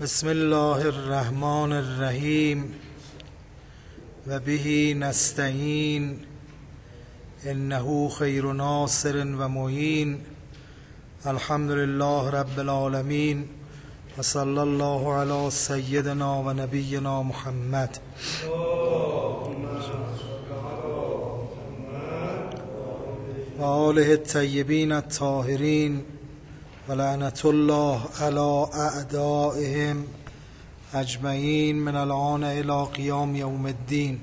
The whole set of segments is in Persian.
بسم الله الرحمن الرحیم و به نستعین انه خیر ناصر و معین. الحمد لله رب العالمین و صلی الله علی سیدنا و نبینا محمد و آله الطیبین الطاهرین و لعنت الله علی اعدائهم اجمعین من الآن الی قیام یوم الدین.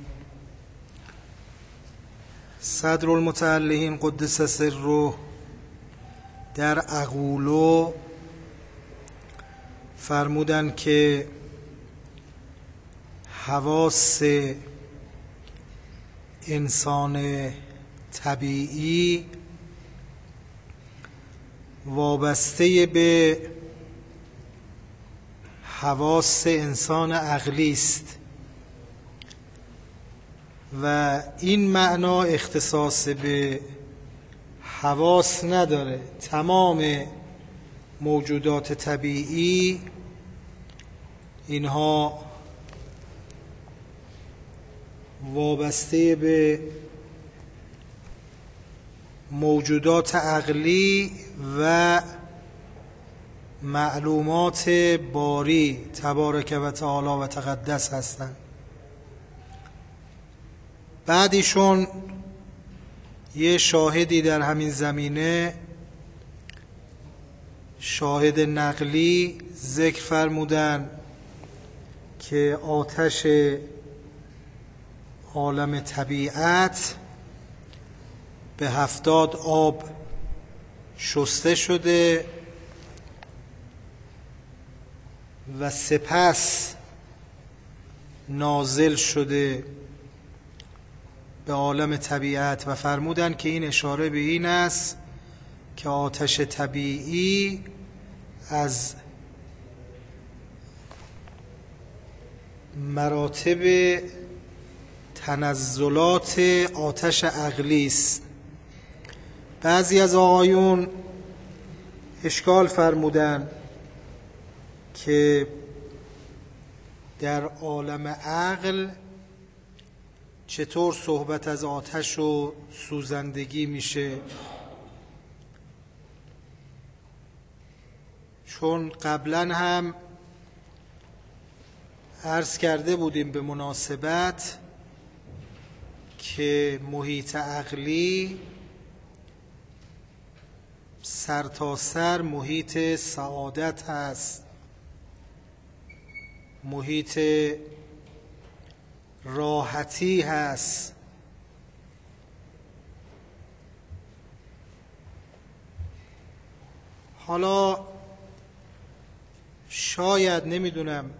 صدر المتعلقین قدس سره در اقولو فرمودن که حواس انسان طبیعی وابسته به حواس انسان عقلی است و این معنا اختصاص به حواس نداره. تمام موجودات طبیعی اینها وابسته به موجودات عقلی و معلومات باری تبارک و تعالی و تقدس هستند. بعدیشون یه شاهدی در همین زمینه، شاهد نقلی، ذکر فرمودن که آتش عالم طبیعت به 70 آب شسته شده و سپس نازل شده به عالم طبیعت و فرمودن که این اشاره به این است که آتش طبیعی از مراتب تنزلات آتش عقلی است. بعضی از آقایون اشکال فرمودن که در عالم عقل چطور صحبت از آتش و سوزندگی میشه، چون قبلا هم عرض کرده بودیم به مناسبت که محیط عقلی سرتاسر محیط سعادت هست، محیط راحتی هست. حالا شاید نمیدونم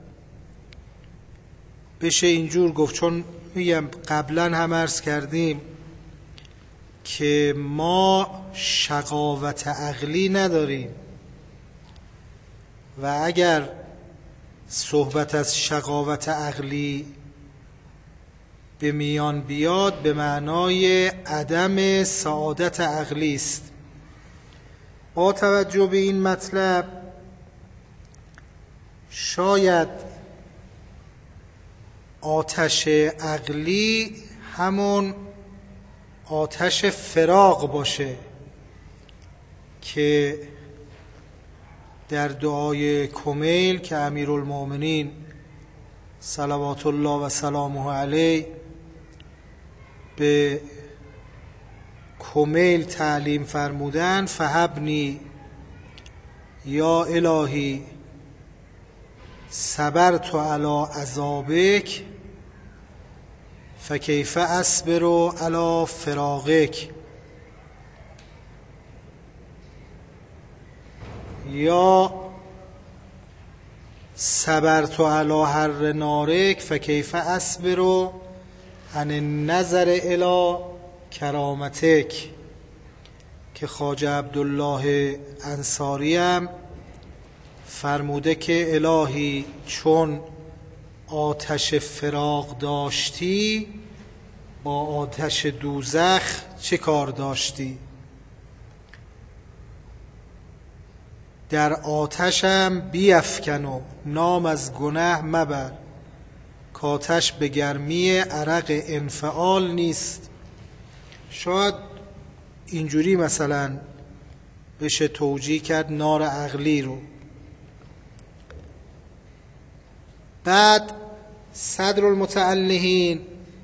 بشه اینجور گفت، چون میگم قبلا هم عرض کردیم که ما شقاوت عقلی نداریم و اگر صحبت از شقاوت عقلی به میان بیاد به معنای عدم سعادت عقلی است. با توجه به این مطلب شاید آتش عقلی همون آتش فراق باشه که در دعای کمیل که امیرالمؤمنین صلوات الله و سلامه علیه به کمیل تعلیم فرمودن، فهبنی یا الهی صبرت علی عذابک فکیف اصبر علی فراقک، یا صبرت علی حر نارک فکیف اصبر عن النظر الی کرامتک، که خواجه عبدالله انصاری هم فرموده که الهی چون آتش فراق داشتی با آتش دوزخ چه کار داشتی؟ در آتشم بیفکن و نام از گناه مبر، کآتش به گرمی عرق انفعال نیست. شاید اینجوری مثلا بشه توجیه کرد نار عقلی رو. بعد صدر المتعلهین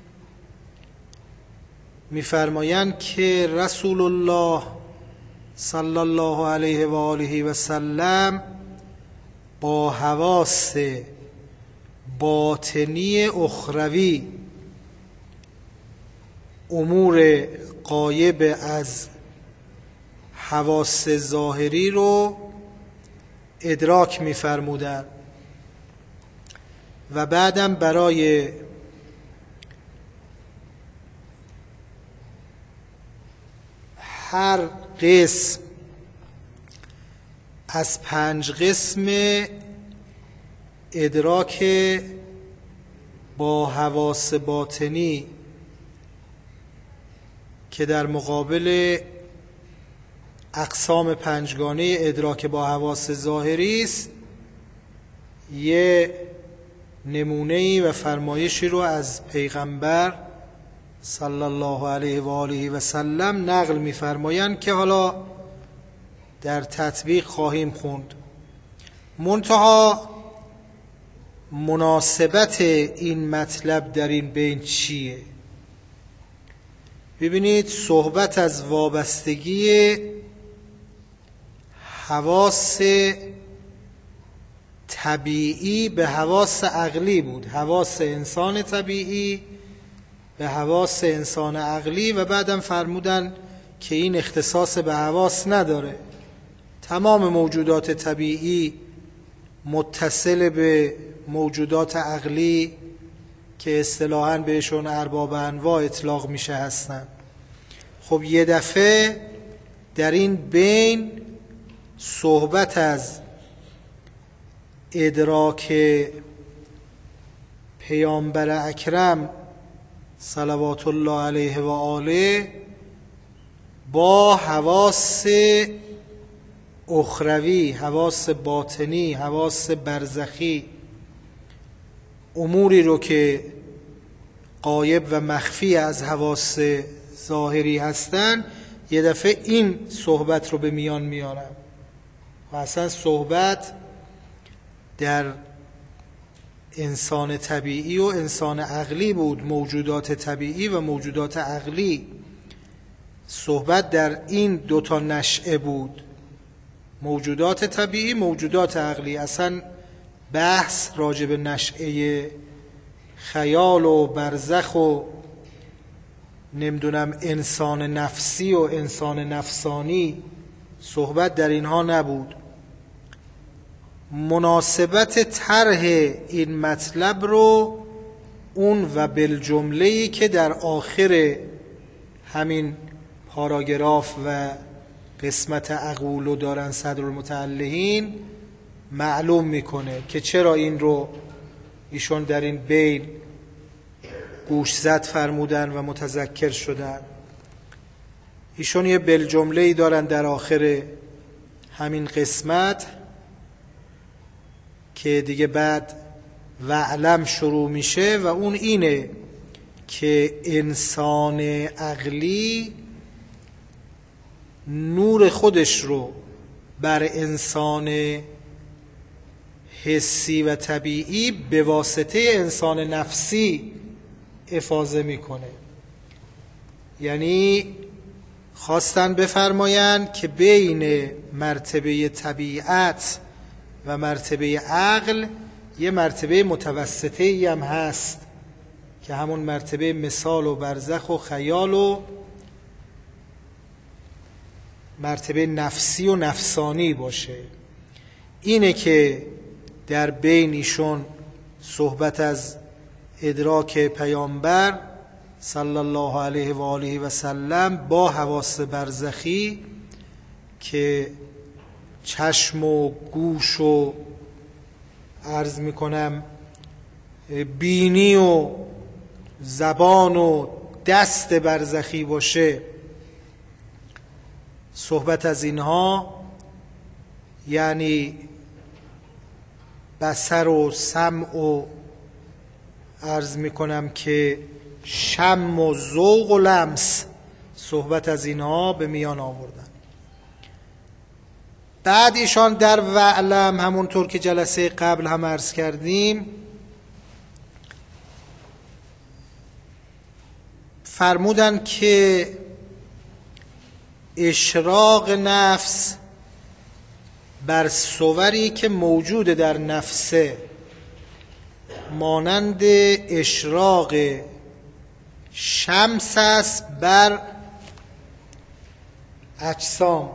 میفرمایند که رسول الله صلی الله علیه و آله و سلم با حواس باطنی اخروی امور غایب از حواس ظاهری رو ادراک می‌فرمودند و بعدم برای هر قسم از 5 قسم ادراک با حواس باطنی که در مقابل اقسام 5گانه ادراک با حواس ظاهری است، یه نمونه‌ای و فرمایشی رو از پیغمبر صلی الله علیه و آله و سلم نقل می‌فرمایند که حالا در تطبیق خواهیم خوند. منتها مناسبت این مطلب در این بین چیه؟ ببینید، صحبت از وابستگی حواس طبیعی به حواس عقلی بود، حواس انسان طبیعی به حواس انسان عقلی، و بعدم فرمودن که این اختصاص به حواس نداره. تمام موجودات طبیعی متصل به موجودات عقلی که اصطلاحاً بهشون ارباب انواع اطلاق میشه هستن. خب یه دفعه در این بین صحبت از ادراک پیامبر اکرم صلوات الله علیه و آله با حواس اخروی، حواس باطنی، حواس برزخی، اموری رو که غایب و مخفی از حواس ظاهری هستن، یه دفعه این صحبت رو به میان میارم. و اصلا صحبت در انسان طبیعی و انسان عقلی بود، موجودات طبیعی و موجودات عقلی. صحبت در این 2 نشأه بود، موجودات طبیعی، موجودات عقلی. اصلا بحث راجع به نشأه خیال و برزخ و نمیدونم انسان نفسی و انسان نفسانی، صحبت در اینها نبود. مناسبت طرح این مطلب رو اون و بالجمله‌ای که در آخر همین پاراگراف و قسمت عقولو دارن صدر المتعلهین معلوم میکنه که چرا این رو ایشون در این بین گوشزد فرمودن و متذکر شدن. ایشون یه بالجمله‌ای دارن در آخر همین قسمت که دیگه بعد وعلم شروع میشه و اون اینه که انسان عقلی نور خودش رو بر انسان حسی و طبیعی به واسطه انسان نفسی افاضه میکنه. یعنی خواستن بفرمایند که بین مرتبه طبیعت و مرتبه عقل یه مرتبه متوسطه‌ای هم هست که همون مرتبه مثال و برزخ و خیال و مرتبه نفسی و نفسانی باشه. اینه که در بین ایشون صحبت از ادراک پیامبر صلی الله علیه و آله و سلم با حواس برزخی که چشم و گوش و عرض میکنم بینی و زبان و دست برزخی باشه، صحبت از اینها یعنی بصر و سمع و عرض میکنم که شم و ذوق و لمس، صحبت از اینها به میان آوردن. بعد ایشان در وعلم، همونطور که جلسه قبل هم عرض کردیم، فرمودن که اشراق نفس بر صوری که موجود در نفسه مانند اشراق شمس است بر اجسام.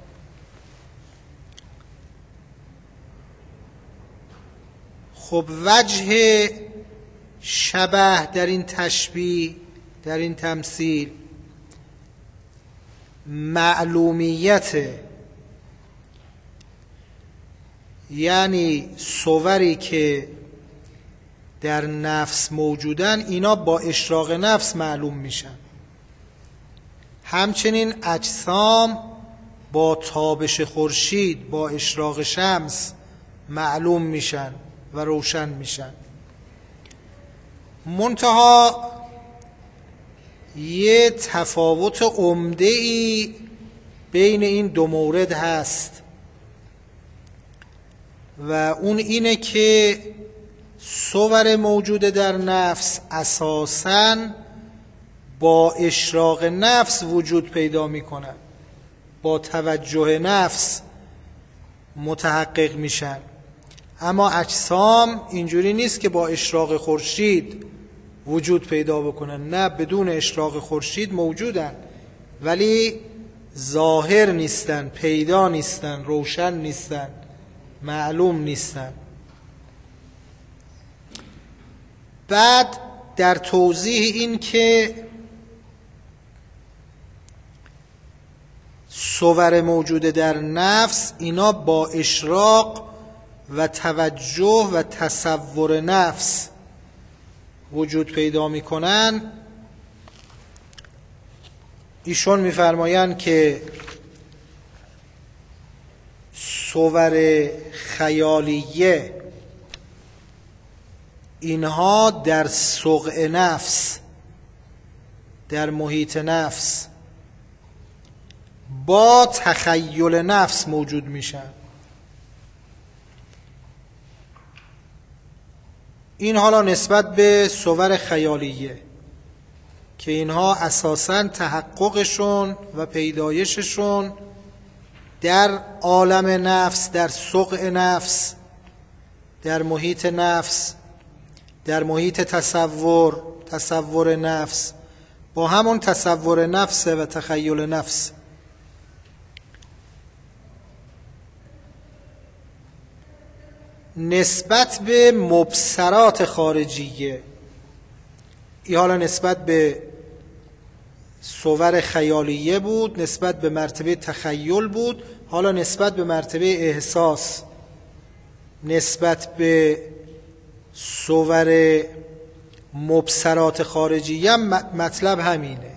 خب وجه شبه در این تشبیه، در این تمثیل، معلومیت، یعنی صوری که در نفس موجودن اینا با اشراق نفس معلوم میشن. همچنین اجسام با تابش خورشید، با اشراق شمس معلوم میشن و روشن میشن. منتها یه تفاوت عمده‌ای بین این دو مورد هست و اون اینه که صور موجود در نفس اساساً با اشراق نفس وجود پیدا میکنن، با توجه نفس متحقق میشن. اما اجسام اینجوری نیست که با اشراق خورشید وجود پیدا بکنن، نه، بدون اشراق خورشید موجودن ولی ظاهر نیستن، پیدا نیستن، روشن نیستن، معلوم نیستن. بعد در توضیح این که صور موجود در نفس اینا با اشراق و توجه و تصور نفس وجود پیدا میکنن، ایشون میفرمایند که صور خیالیه اینها در سقع نفس، در محیط نفس با تخیل نفس موجود میشن. این حالا نسبت به صور خیالیه که اینها اساساً تحققشون و پیدایششون در عالم نفس، در سقع نفس، در محیط نفس، در محیط تصور نفس، با همون تصور نفس و تخیل نفس. نسبت به مبصرات خارجیه، این حالا نسبت به صور خیالیه بود، نسبت به مرتبه تخیل بود، حالا نسبت به مرتبه احساس، نسبت به صور مبصرات خارجیه هم مطلب همینه.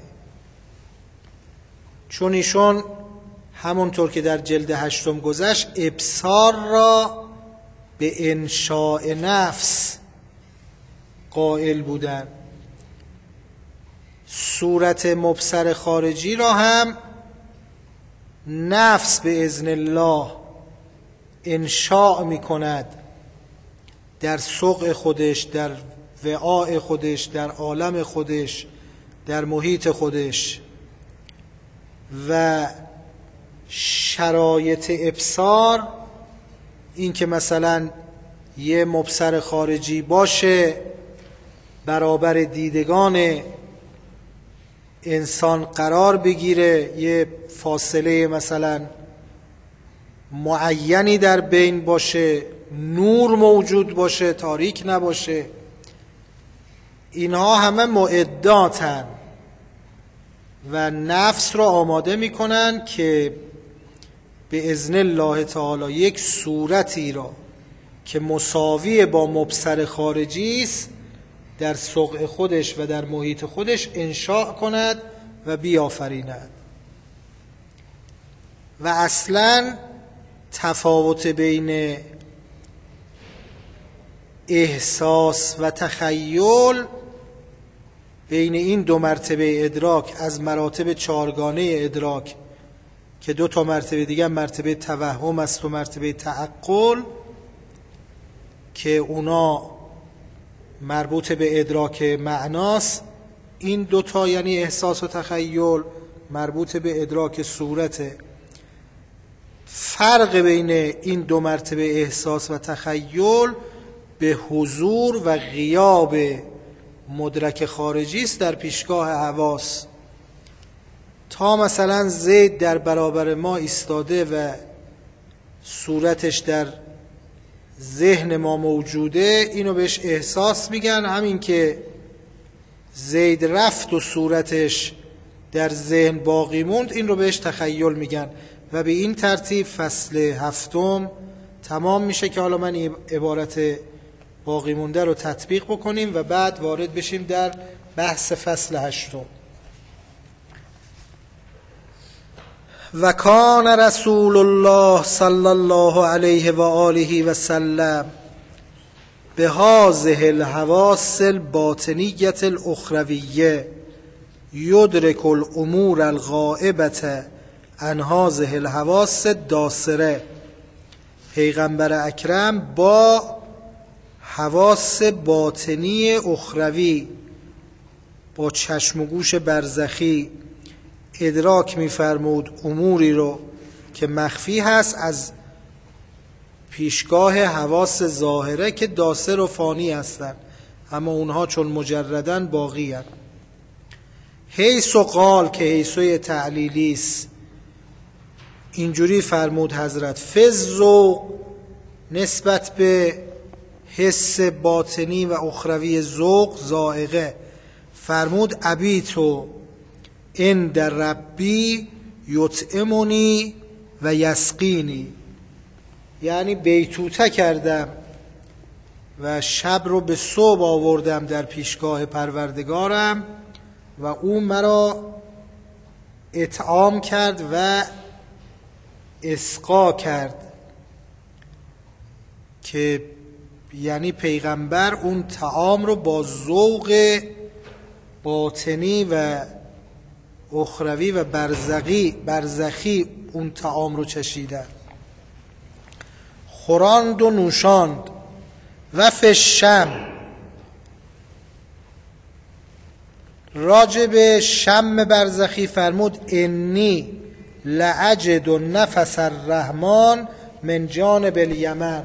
چون ایشون همونطور که در جلد 8 گذشت ابصار را به انشاء نفس قائل بودن، صورت مبصر خارجی را هم نفس به اذن الله انشاء می کند در سقع خودش، در وعاء خودش، در عالم خودش، در محیط خودش. و شرایط ابصار این که مثلا یه مبصر خارجی باشه برابر دیدگان انسان قرار بگیره، یه فاصله مثلا معینی در بین باشه، نور موجود باشه، تاریک نباشه، اینها همه معداتن و نفس را آماده میکنن که به اذن الله تعالی یک صورتی را که مساوی با مبصر خارجی است در سقع خودش و در محیط خودش انشاء کند و بیافریند. و اصلا تفاوت بین احساس و تخیل بین این دو مرتبه ادراک از مراتب چهارگانه ادراک که 2 مرتبه دیگه مرتبه توهم است و مرتبه تعقل که اونا مربوط به ادراک معناست، این 2 یعنی احساس و تخیل مربوط به ادراک صورته. فرق بین این 2 مرتبه احساس و تخیل به حضور و غیاب مدرک خارجی است در پیشگاه حواس. تا مثلا زید در برابر ما ایستاده و صورتش در ذهن ما موجوده، اینو بهش احساس میگن. همین که زید رفت و صورتش در ذهن باقی موند، این رو بهش تخیل میگن. و به این ترتیب فصل 7 تمام میشه که حالا من عبارت باقی مونده رو تطبیق بکنیم و بعد وارد بشیم در بحث فصل 8. و کان رسول الله صلی الله علیه و آله و سلم بهذه الحواس الباطنیة الاخرویه یدرک الامور الغائبة عن هذه الحواس الداسره. پیغمبر اکرم با حواس باطنی اخروی، با چشم و گوش برزخی ادراک می‌فرمود اموری رو که مخفی هست از پیشگاه حواس ظاهره که داسر و فانی هستند، اما اونها چون مجردن باقی هستند. حیث و قال که حیثوی تعلیلی است، اینجوری فرمود حضرت: فزو نسبت به حس باطنی و اخروی ذوق زائقه، فرمود ابیتو ان در ربی یطعمنی و یسقینی، یعنی بیتوته کردم و شب رو به صبح آوردم در پیشگاه پروردگارم و او مرا اطعام کرد و اسقا کرد، که یعنی پیغمبر اون طعام رو با ذوق باطنی و اخروی و برزخی اون طعام رو چشیدن. خوراند و نوشاند. و فشم، راجب شم برزخی فرمود: انی لأجد نفس الرحمن من جانب الیمن.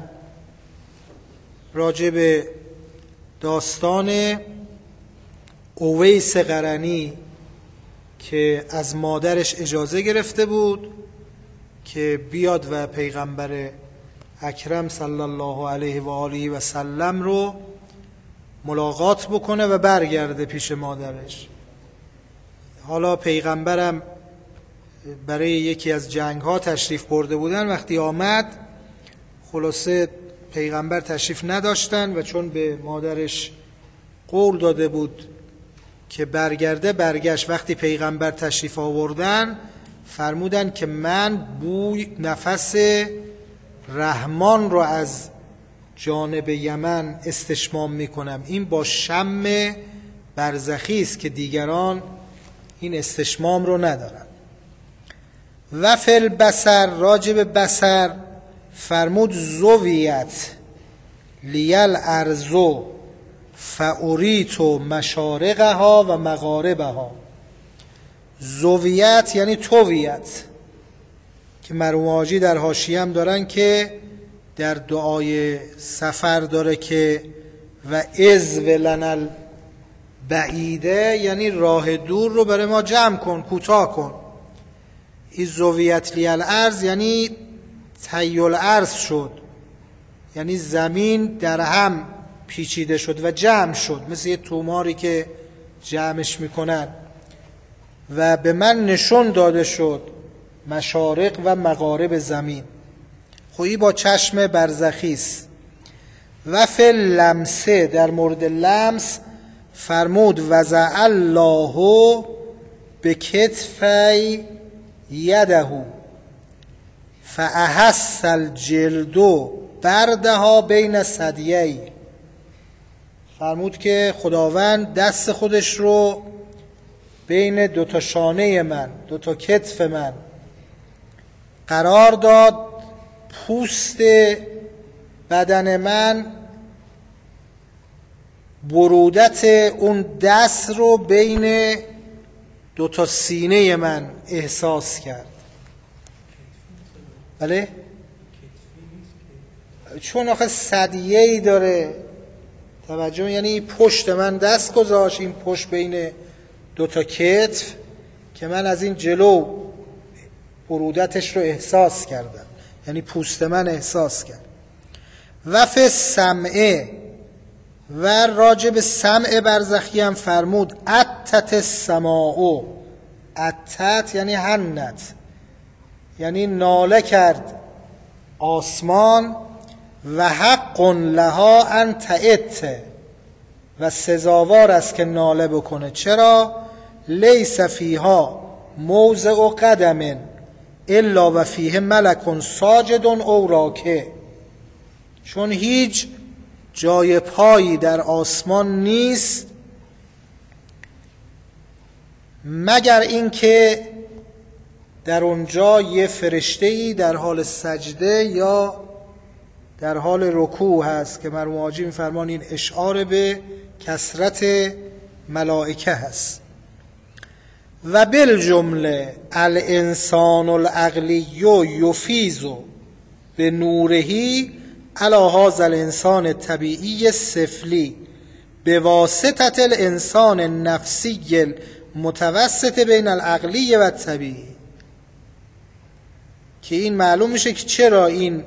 راجب داستان اویس قرنی که از مادرش اجازه گرفته بود که بیاد و پیغمبر اکرم صلی الله علیه و آله و سلم رو ملاقات بکنه و برگرده پیش مادرش. حالا پیغمبرم برای یکی از جنگ ها تشریف برده بودن، وقتی آمد خلاصه پیغمبر تشریف نداشتن و چون به مادرش قول داده بود که برگرده برگشت. وقتی پیغمبر تشریف آوردن فرمودن که من بوی نفس رحمان رو از جانب یمن استشمام میکنم. این با شم برزخی است که دیگران این استشمام رو ندارن. و فی البصر، راجب بصر فرمود: زویت لیل ارزو فاوریت مشارقها و مغاربها. زویت یعنی تویت، که مرحوم حاجی در حاشیه هم دارن که در دعای سفر داره که و از ولن البعیده، یعنی راه دور رو برای ما جمع کن، کوتاه کن. این زویت لیل ارز یعنی تیل ارز شد، یعنی زمین در هم پیچیده شد و جمع شد، مثل یه توماری که جمعش میکنن. و به من نشون داده شد مشارق و مغارب زمین. خویی با چشم برزخی است. و فی لمسه، در مورد لمس فرمود: وضع الله به کتفی یده فاحس الجلد بردها بین ثدیی، فرمود که خداوند دست خودش رو بین دوتا شانه من، دوتا کتف من قرار داد، پوست بدن من برودت اون دست رو بین دوتا سینه من احساس کرد. بله؟ چون آخه ثدیه‌ای داره، توجه، یعنی پشت من دست گذاشت، این پشت بین دوتا کتف که من از این جلو برودتش رو احساس کردم، یعنی پوست من احساس کرد. و فی سمعه، و راجب سمع برزخی هم فرمود اتت السماء، اتت یعنی هنت، یعنی ناله کرد آسمان، و حق لها ان تئت، و سزاوار است که ناله بکنه. چرا؟ لیس فیها موضع قدم الا و فیه ملک ساجد او راکع، چون هیچ جای پایی در آسمان نیست مگر اینکه در اونجا یه فرشته‌ای در حال سجده یا در حال رکوع هست که مرحوم حاجی می‌فرمان این اشعار به کثرت ملائکه هست. و بالجمله الانسان العقلی یفیض به نورهی علی هذا الانسان الطبیعی السفلی به واسطه الانسان النفسی المتوسط بین العقلی و الطبیعی، که این معلوم میشه که چرا این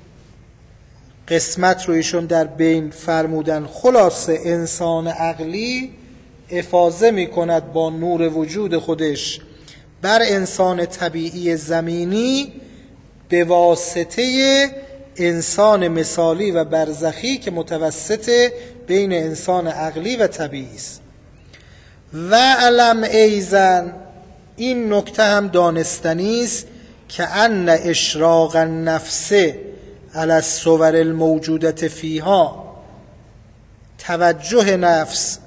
قسمت رو ایشون در بین فرمودن. خلاصه انسان عقلی افاضه میکند با نور وجود خودش بر انسان طبیعی زمینی به واسطه انسان مثالی و برزخی که متوسط بین انسان عقلی و طبیعی است. و علم ایزن، این نکته هم دانستنی است که ان اشراق النفس علی الصور الموجودة فیها، توجه نفس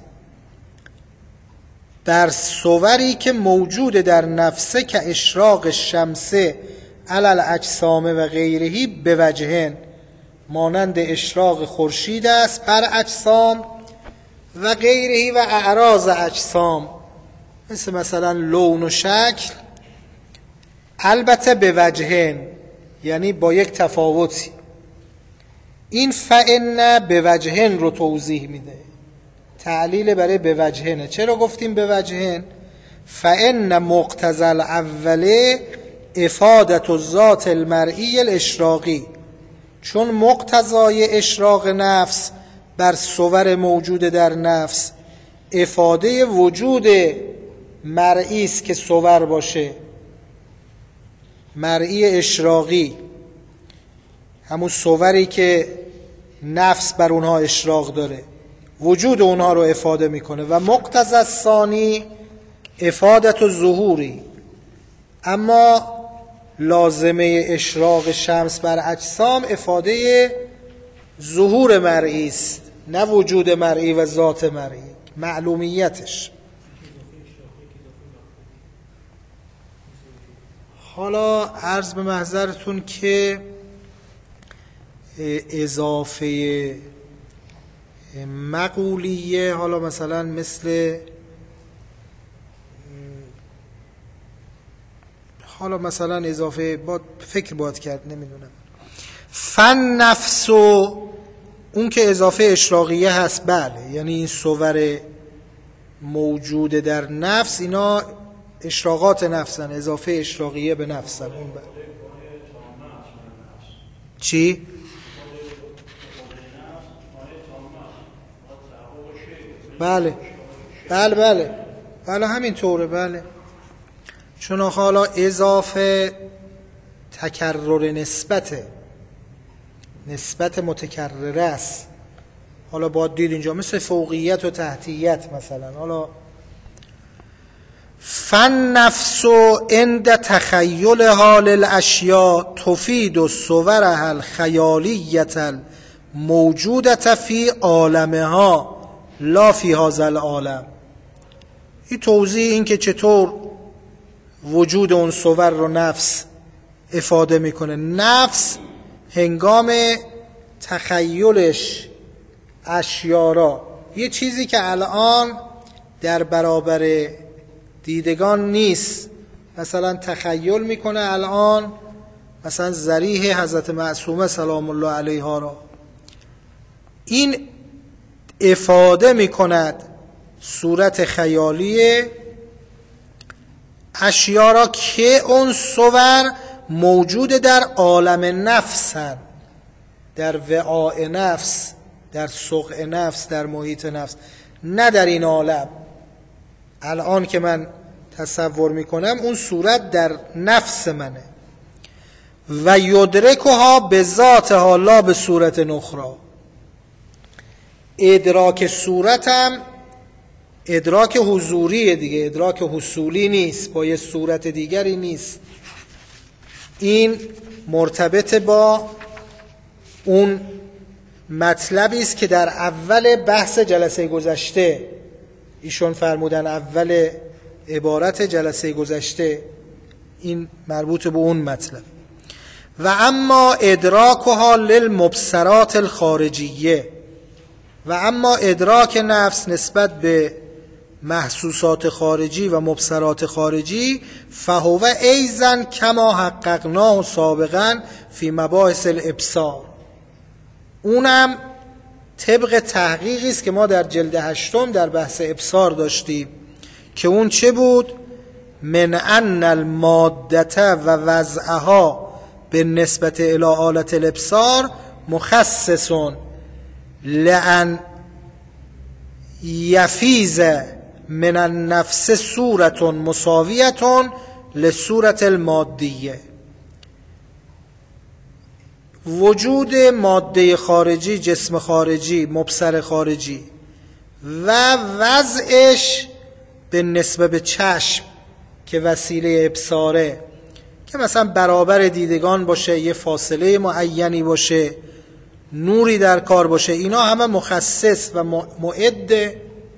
بر صوری که موجود در نفسه که اشراق الشمس علی الاجسام و غیرهی به وجهن، مانند اشراق خورشید است بر اجسام و غیرهی و اعراض اجسام، مثلا لون و شکل، البته به وجهن یعنی با یک تفاوتی. این فإن به وجهن رو توضیح میده، تعلیل برای به وجهنه. چرا گفتیم به وجهن؟ فإن مقتضى الاول افادت الذات المرئی الاشراقی، چون مقتضای اشراق نفس بر صور موجود در نفس افاده وجود مرئی است که صور باشه، مرئی اشراقی، همون صوری که نفس بر اونها اشراق داره، وجود اونها رو افاده میکنه. و مقتضی الثانی افادت و ظهوری، اما لازمه اشراق شمس بر اجسام افاده ظهور مرئی است، نه وجود مرئی و ذات مرئی، معلومیتش. حالا عرض به محضرتون که اضافه مقولیه، حالا مثلا مثل اضافه فکر باید کرد، نمیدونم، فن نفس و اون که اضافه اشراقیه هست، بله، یعنی این صور موجود در نفس اینا اشراقات نفسن، اضافه اشراقیه به نفسن. اون چی؟ بله همین طوره. بله، چون حالا اضافه تکرر نسبت متکرره است. حالا باید دید اینجا مثل فوقیت و تحتیت مثلا. حالا فالنفس عند تخیلها للاشیاء تفید صورها الخیالیة الموجودة فی عالمها لا فی هذا العالم. این توضیح این که چطور وجود اون صور رو نفس افاده میکنه. نفس هنگام تخیلش اشیاء، یه چیزی که الان در برابر دیدگان نیست، مثلا تخیل میکنه الان مثلا ذریح حضرت معصومه سلام الله علیها را، این افاده میکند صورت خیالی اشیا را که اون صور موجود در عالم نفس هست، در وعاء نفس، در سقع نفس، در محیط نفس، نه در این عالم. الان که من تصور میکنم اون صورت در نفس منه. و یدرکها به ذاتها لا به صورت نخرا. ادراک صورتم ادراک حضوریه دیگه، ادراک حصولی نیست، با یه صورت دیگری نیست. این مرتبط با اون مطلبی است که در اول بحث جلسه گذشته ایشون فرمودن، اول عبارت جلسه گذشته، این مربوط به اون مطلب. و اما ادراکها للمبصرات الخارجیه، و اما ادراک نفس نسبت به محسوسات خارجی و مبصرات خارجی، فهو ایضا کما حققناه سابقا فی مباحث الابصار، اونم طبق تحقیقی است که ما در جلد 8 در بحث ابصار داشتیم که اون چه بود؟ من ان المادة و وضعها به نسبت الى آلت الابصار مخصص لأن یفیز من النفس صورت مساویت لصورت المادیه. وجود ماده خارجی، جسم خارجی، مبصر خارجی و وضعش به نسبت به چشم که وسیله ابصاره، که مثلا برابر دیدگان باشه، یه فاصله معینی باشه، نوری در کار باشه، اینا همه مخصص و معد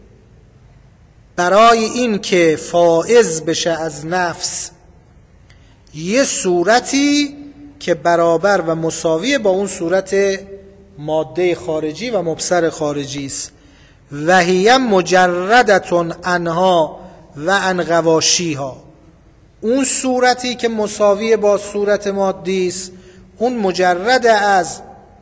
برای این که فائز بشه از نفس یه صورتی که برابر و مساوی با اون صورت ماده خارجی و مبصر خارجی است. و هی مجردتون عنها و عن غواشیها، اون صورتی که مساوی با صورت مادی است، اون مجرد از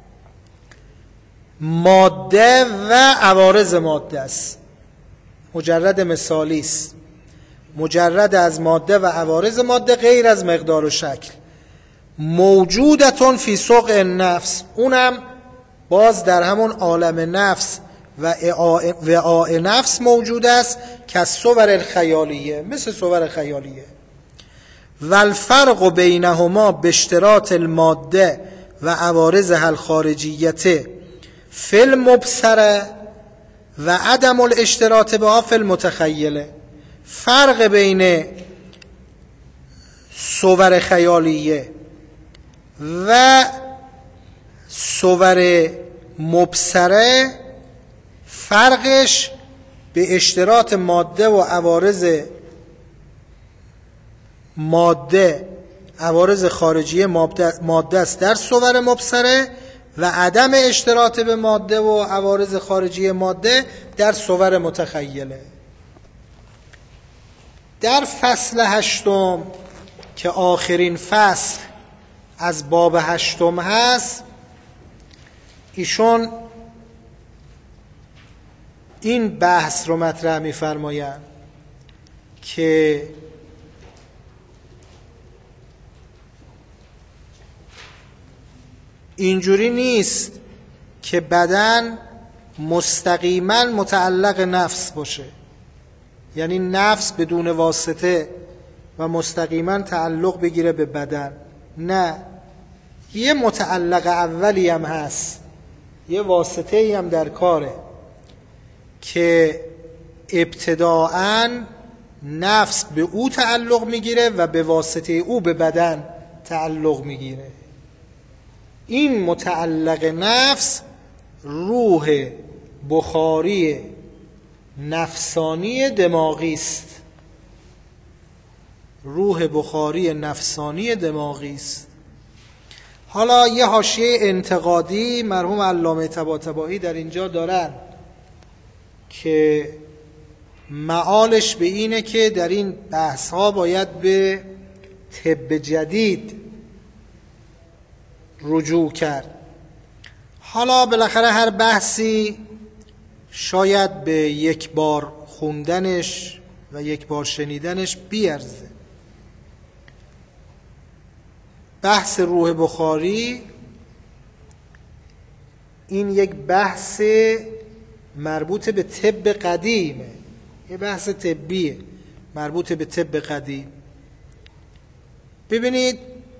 ماده و عوارض ماده است، مجرد مثالی است، مجرد از ماده و عوارض ماده غیر از مقدار و شکل. موجودتون فی سوق نفس، اونم باز در همون عالم نفس و وعاء نفس موجود است که صور الخیالیه، مثل صور خیالیه. و الفرق بینهما به اشتراط الماده و عوارضها الخارجیته فی المبصره و عدم الاشتراط بها فی المتخیله. فرق بین صور خیالیه و صور مبصره، فرقش به اشتراط ماده و عوارض ماده، عوارض خارجی ماده است در صور مبصره، و عدم اشتراط به ماده و عوارض خارجی ماده در صور متخیله. در فصل 8 که آخرین فصل از باب 8 هست، ایشون این بحث رو مطرح می‌فرمایند که اینجوری نیست که بدن مستقیما متعلق نفس باشه، یعنی نفس بدون واسطه و مستقیما تعلق بگیره به بدن. نه، یه متعلق اولی هم هست، یه واسطه‌ای هم در کاره که ابتداعاً نفس به او تعلق میگیره و به واسطه او به بدن تعلق میگیره. این متعلق نفس روح بخاری نفسانی دماغی است. روح بخاری نفسانی دماغی است. حالا یه حاشیه انتقادی مرحوم علامه طباطبایی در اینجا دارن که معالش به اینه که در این بحث ها باید به طب جدید رجوع کرد. حالا بالاخره هر بحثی شاید به یک بار خوندنش و یک بار شنیدنش بیارزه. بحث روح بخاری این یک بحث مربوط به طب قدیمه، یه بحث طبیه مربوط به طب قدیم. ببینید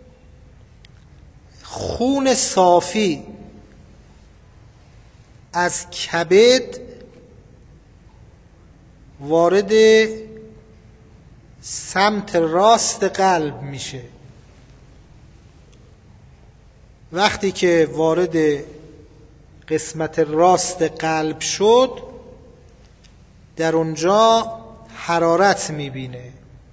خون صافی از کبد وارد سمت راست قلب میشه. وقتی که وارد قسمت راست قلب شد در اونجا حرارت میبینه.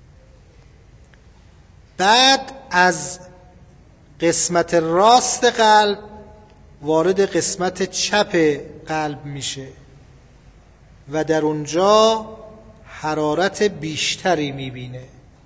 بعد از قسمت راست قلب وارد قسمت چپ قلب میشه و در اونجا حرارت بیشتری میبینه.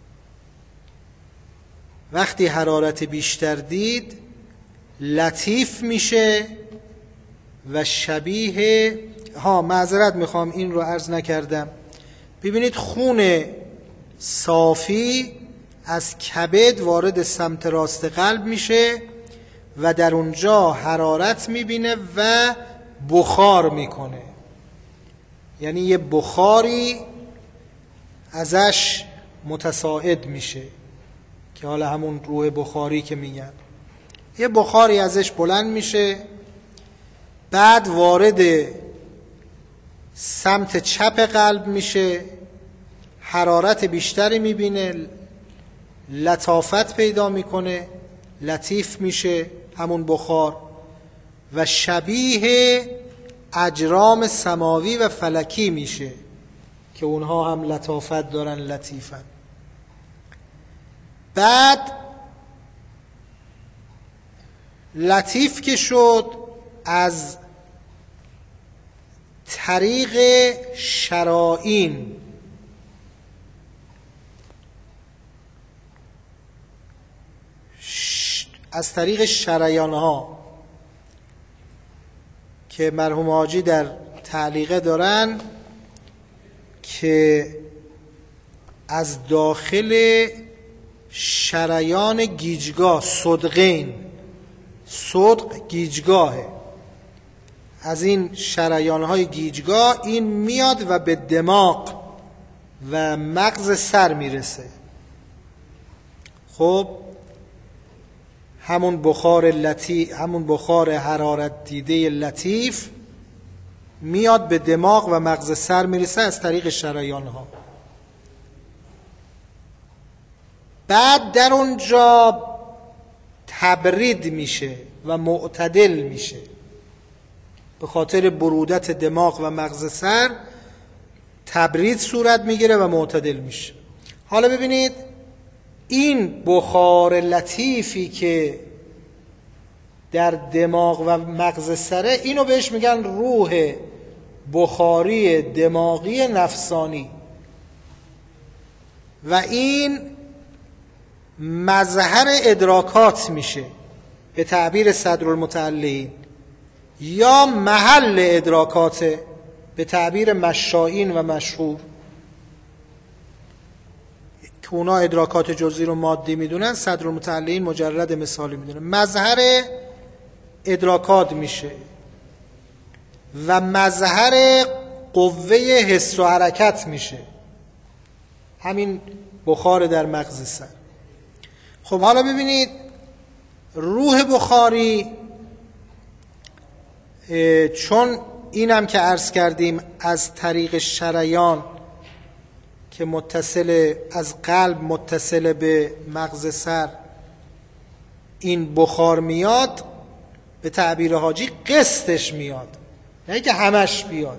وقتی حرارت بیشتر دید لطیف میشه و شبیه معذرت میخوام این رو عرض نکردم. ببینید خون صافی از کبد وارد سمت راست قلب میشه و در اونجا حرارت میبینه و بخار میکنه، یعنی یه بخاری ازش متصاعد میشه که حالا همون روح بخاری که میگن، یه بخاری ازش بلند میشه. بعد وارد سمت چپ قلب میشه، حرارت بیشتری میبینه، لطافت پیدا میکنه، لطیف میشه همون بخار و شبیه اجرام سماوی و فلکی میشه که اونها هم لطافت دارن، لطیفن. بعد لطیف که شد از طریق شرائین از طریق شریان‌ها که مرحوم حاجی در تعلیقه دارن که از داخل شریان گیجگاه صدغین، صدغ گیجگاهه، از این شریان‌های گیجگاه این میاد و به دماغ و مغز سر میرسه. خب همون بخار لطیف، همون بخار حرارت دیده لطیف میاد به دماغ و مغز سر میرسه از طریق شریان‌ها. بعد در اونجا تبرید میشه و معتدل میشه. به خاطر برودت دماغ و مغز سر تبرید صورت میگیره و معتدل میشه. حالا ببینید این بخار لطیفی که در دماغ و مغز سره، اینو بهش میگن روح بخاری دماغی نفسانی و این مظهر ادراکات میشه به تعبیر صدرالمتعلین، یا محل ادراکات به تعبیر مشائین و مشهور که اونا ادراکات جزئی رو مادی میدونن، صدرالمتعلین مجرد مثالی میدونن. مظهر ادراکات میشه و مظهر قوه حس و حرکت میشه، همین بخار در مغز سر. خب حالا ببینید روح بخاری، چون اینم که عرض کردیم از طریق شریان که از قلب متصل به مغز سر این بخار میاد، به تعبیر حاجی قسطش میاد، نه که همش بیاد،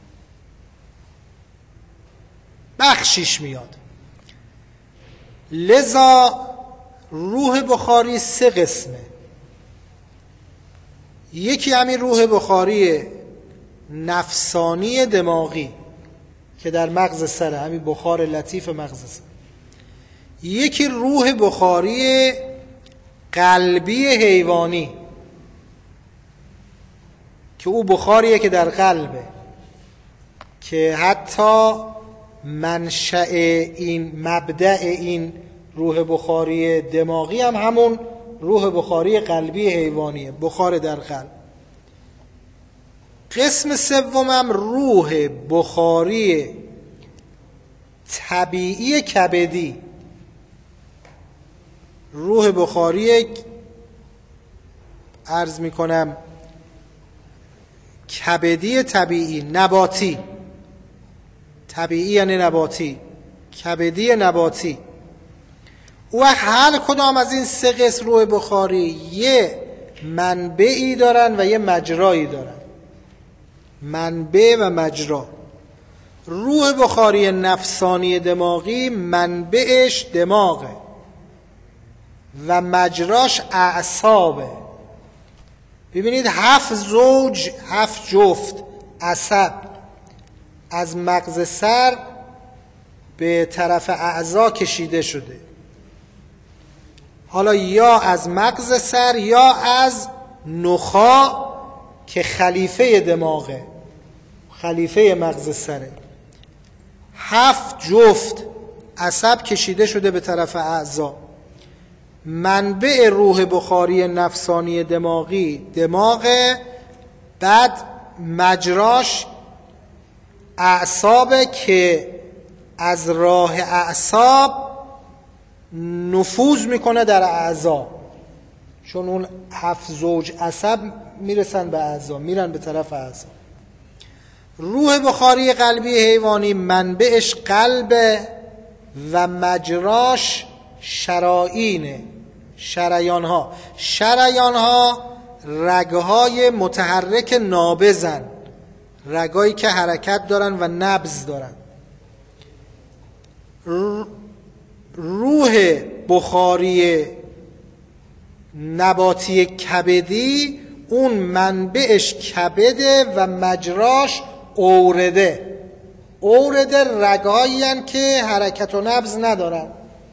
بخشیش میاد. لذا روح بخاری 3 قسمه. یکی همین روح بخاری نفسانی دماغی که در مغز سره، همین بخار لطیف مغز سر. یکی روح بخاری قلبی حیوانی که او بخاریه که در قلبه، که حتی منشأ این مبدأ این روح بخاری دماغی هم همون روح بخاری قلبی حیوانیه، بخار در قلب. قسم سومم روح بخاری طبیعی کبدی، روح بخاری عرض میکنم کبدی طبیعی، نباتی، طبیعی یعنی نباتی، کبدی نباتی. و هر کدام از این 3 قسم روح بخاری یه منبعی دارن و یه مجرایی دارن، منبع و مجرا. روح بخاری نفسانی دماغی منبعش دماغه و مجراش اعصابه. ببینید 7 جفت عصب از مغز سر به طرف اعضا کشیده شده، حالا یا از مغز سر یا از نخاع که خلیفه دماغه، خلیفه مغز سره. 7 جفت عصب کشیده شده به طرف اعضا. منبع روح بخاری نفسانی دماغی دماغه، بعد مجراش اعصابه که از راه اعصاب نفوذ میکنه در اعضا، چون اون 7 زوج عصب میرسن به اعضا، میرن به طرف اعضا. روح بخاری قلبی حیوانی منبعش قلبه و مجراش شرایینه، شریانها رگهای متحرک نابضن، رگایی که حرکت دارن و نبض دارن. روح بخاری نباتی کبدی اون منبعش کبده و مجراش اورده رگایی هستند که حرکت و نبض ندارن.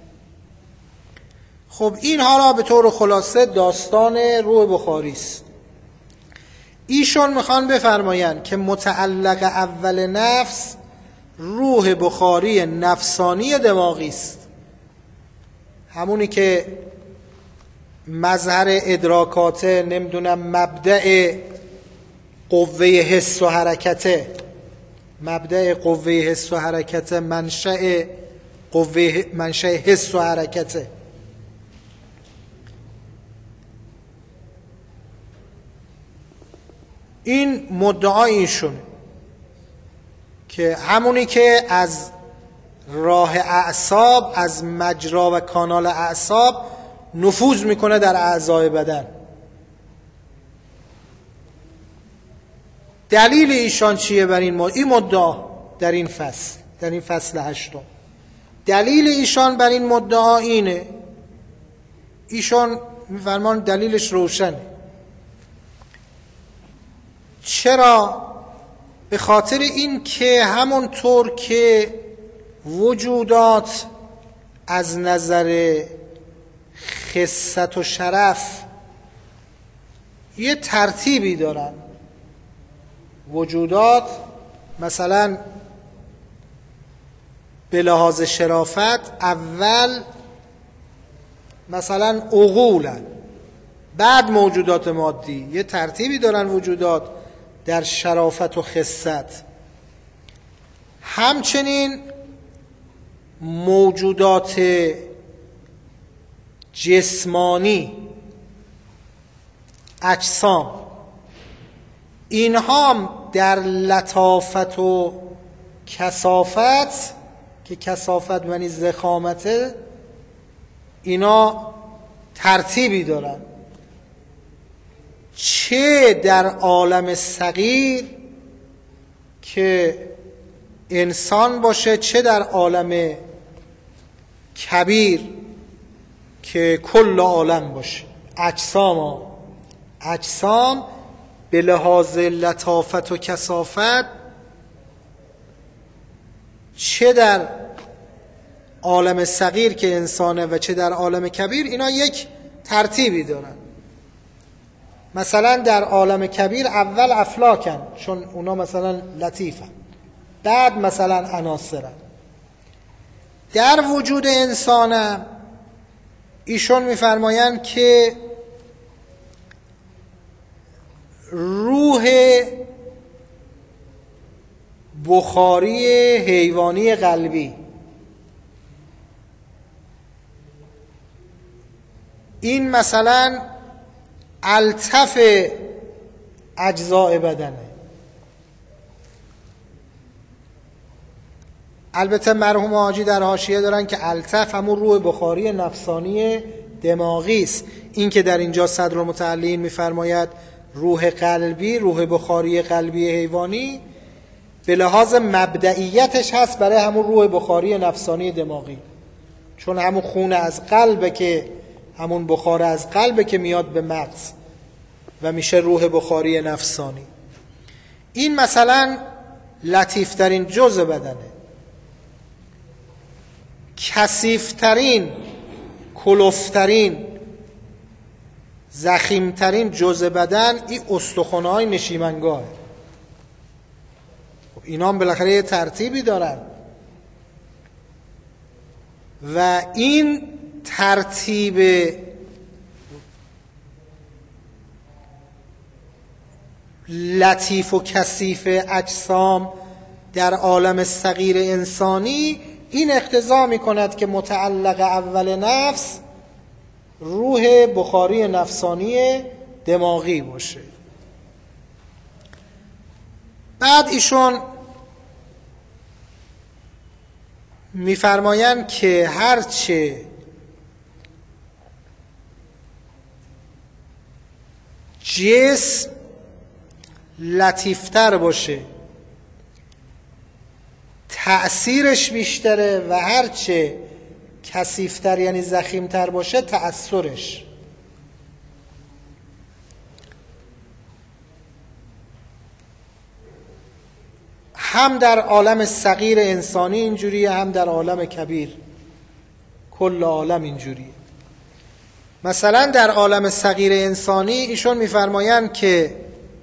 خب اینها را به طور خلاصه داستان روح بخاری است. ایشون میخوان بفرمایند که متعلق اول نفس روح بخاری نفسانی دماغی است، همونی که مظهر ادراکات، نمیدونم مبدأ قوه حس و حرکته، مبدأ قوه حس و حرکته، منشأ حس و حرکته. این مدعای ایشونه که همونی که از راه اعصاب، از مجرا و کانال اعصاب نفوذ میکنه در اعضای بدن. دلیل ایشان چیه بر این مدعا در این فصل 8؟ دلیل ایشان بر این مدعا اینه، ایشان میفرمان دلیلش روشنه. چرا؟ به خاطر این که همونطور که وجودات از نظر خست و شرف یه ترتیبی دارن، وجودات مثلا به لحاظ شرافت اول مثلا عقولن، بعد موجودات مادی، یه ترتیبی دارن وجودات در شرافت و خست. همچنین موجودات جسمانی، اجسام، اینها هم در لطافت و کثافت که کثافت یعنی ضخامته، اینا ترتیبی دارن، چه در عالم صغیر که انسان باشه، چه در عالم کبیر که کل عالم باشه. اجسام به لحاظ لطافت و کثافت چه در عالم صغیر که انسانه و چه در عالم کبیر، اینا یک ترتیبی دارن. مثلا در عالم کبیر اول افلاکن، چون اونا مثلا لطیفن، بعد مثلا عناصرن. در وجود انسانم ایشون میفرمایند که روح بخاری حیوانی قلبی، این مثلا الطف اجزاء بدنه. البته مرحوم حاجی در حاشیه دارن که الطف همون روح بخاری نفسانی دماغی است. این که در اینجا صدرالمتعلین میفرماید روح قلبی، روح بخاری قلبی حیوانی، به لحاظ مبدئیتش هست برای همون روح بخاری نفسانی دماغی، چون همون خون از قلبه که همون بخار از قلبه که میاد به مغز و میشه روح بخاری نفسانی. این مثلا لطیفترین جزء بدنه. کثیفترین، کلفترین، ضخیمترین جزء بدن این استخوان‌های نشیمنگاهه. خب اینا هم بالاخره یه ترتیبی دارن و این ترتیب لطیف و کثیف اجسام در عالم صغیر انسانی این اقتضا می کند که متعلق اول نفس روح بخاری نفسانی دماغی باشه. بعد ایشون میفرمایند که هرچه جسم لطیفتر باشه تأثیرش بیشتره و هرچه کثیفتر یعنی ضخیمتر باشه تأثیرش. هم در عالم صغیر انسانی اینجوریه، هم در عالم کبیر، کل عالم اینجوریه. مثلا در عالم صغیر انسانی ایشون میفرمایند که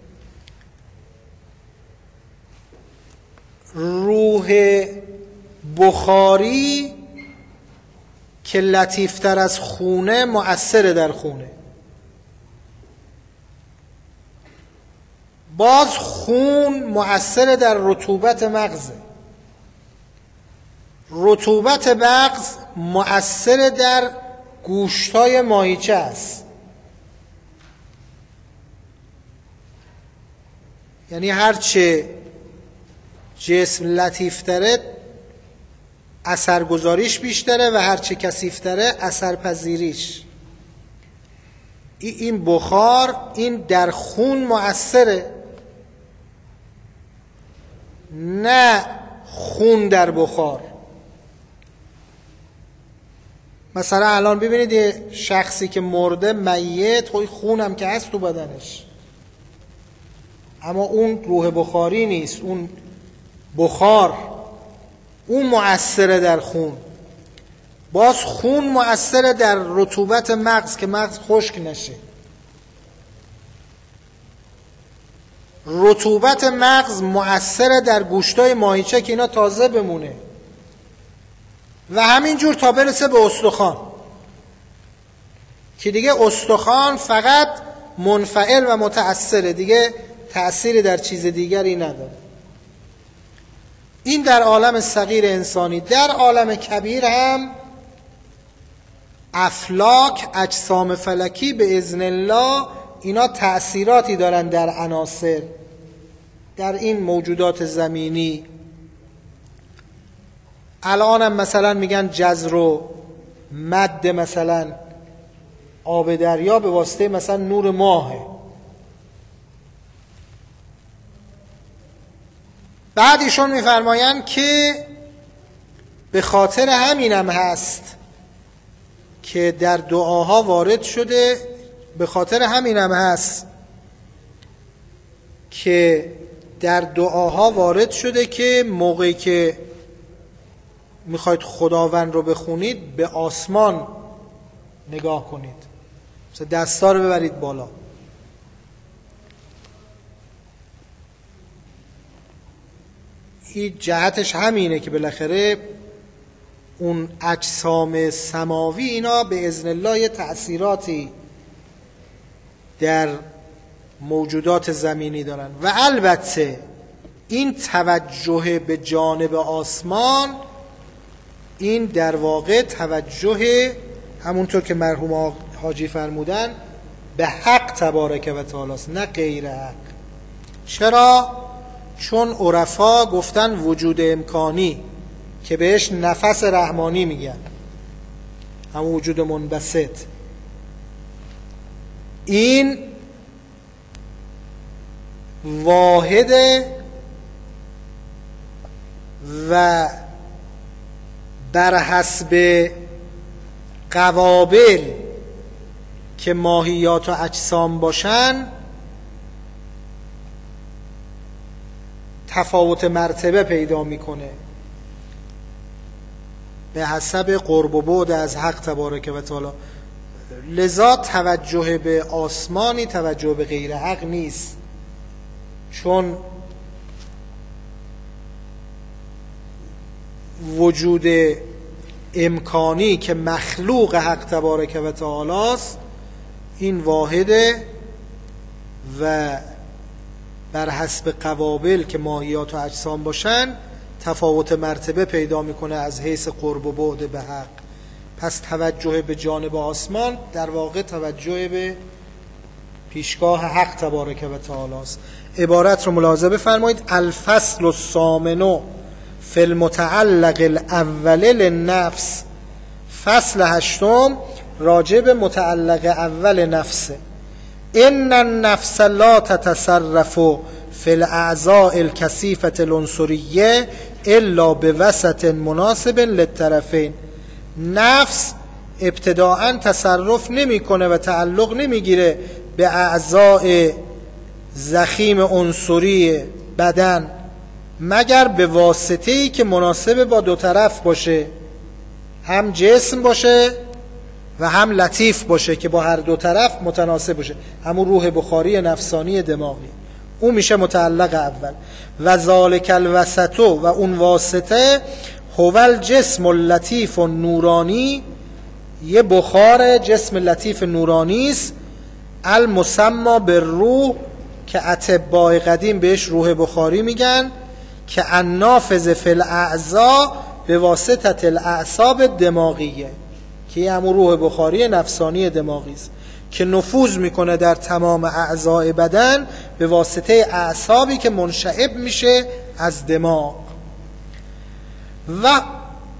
روح بخاری که لطیفتر از خونه مؤثر در خونه. باز خون مؤثر در رطوبت مغزه، رطوبت مغز مؤثر در گوشتای ماهیچه است. یعنی هرچه جسم لطیفتره اثرگذاریش بیشتره و هرچه کثیفتره اثرپذیریش. این بخار این در خون مؤثره، نه خون در بخار. مثلا الان ببینید یه شخصی که مرده میت، خب خونم که هست تو بدنش، اما اون روح بخاری نیست، اون بخار اون مؤثره در خون. باز خون مؤثره در رطوبت مغز که مغز خشک نشه. رطوبت مغز مؤثره در گوشتای ماهیچه که اینا تازه بمونه و همینجور تا برسه به استخوان که دیگه استخوان فقط منفعل و متأثره، دیگه تأثیری در چیز دیگری نداره. این در عالم صغیر انسانی. در عالم کبیر هم افلاک، اجسام فلکی به اذن الله اینا تأثیراتی دارن در عناصر، در این موجودات زمینی. الانم مثلا میگن جزر و مد مثلا آب دریا به واسطه مثلا نور ماهه. بعد ایشون میفرمایند که به خاطر همینم هست که در دعاها وارد شده، به خاطر همینم هست که در دعاها وارد شده که موقعی که میخواید خداوند رو بخونید به آسمان نگاه کنید، مثلا دستا رو ببرید بالا. این جهتش همینه که بالاخره اون اجسام سماوی اینا به اذن الله یه تأثیراتی در موجودات زمینی دارن و البته این توجه به جانب آسمان این در واقع توجه همونطور که مرحوم حاجی فرمودن به حق تبارک و تعالی است، نه غیر حق. چرا؟ چون عرفا گفتن وجود امکانی که بهش نفس رحمانی میگن، همون وجود منبسط، این واحده و بر حسب قوابل که ماهیات و اجسام باشن تفاوت مرتبه پیدا میکنه به حسب قرب و بعد از حق تبارک و تعالی. لذا توجه به آسمانی توجه به غیر حق نیست، چون وجود امکانی که مخلوق حق تبارک و تعالی است این واحده و بر حسب قوابل که ماهیات و اجسام باشن تفاوت مرتبه پیدا میکنه از حیث قرب و بعد به حق. پس توجه به جانب آسمان در واقع توجه به پیشگاه حق تبارک و تعالی است. عبارت رو ملاحظه بفرمایید: الفصل الثامن فی المتعلق الاول للنفس. فصل هشتم راجع به متعلق اول نفسه. ان النفس لا تتصرف فی الاعضاء الکثیفة العنصریه الا بوسط مناسب للطرفین. نفس ابتداءً تصرف نمیکنه و تعلق نمیگیره به اعضاء ضخیم عنصری بدن مگر به واسطه‌ای که مناسب با دو طرف باشه، هم جسم باشه و هم لطیف باشه که با هر دو طرف متناسب باشه، همون روح بخاری نفسانی دماغی، اون میشه متعلق اول. و ذالک الوسط، و اون واسطه هو الجسم اللطیف النورانی، یه بخار جسم لطیف نورانی است، المسمى بالروح که اطباء قدیم بهش روح بخاری میگن، که النافذ فی الاعضاء به واسطه الاعصاب دماغیه، که همون روح بخاری نفسانی دماغی است که نفوذ میکنه در تمام اعضاء بدن به واسطه اعصابی که منشعب میشه از دماغ. و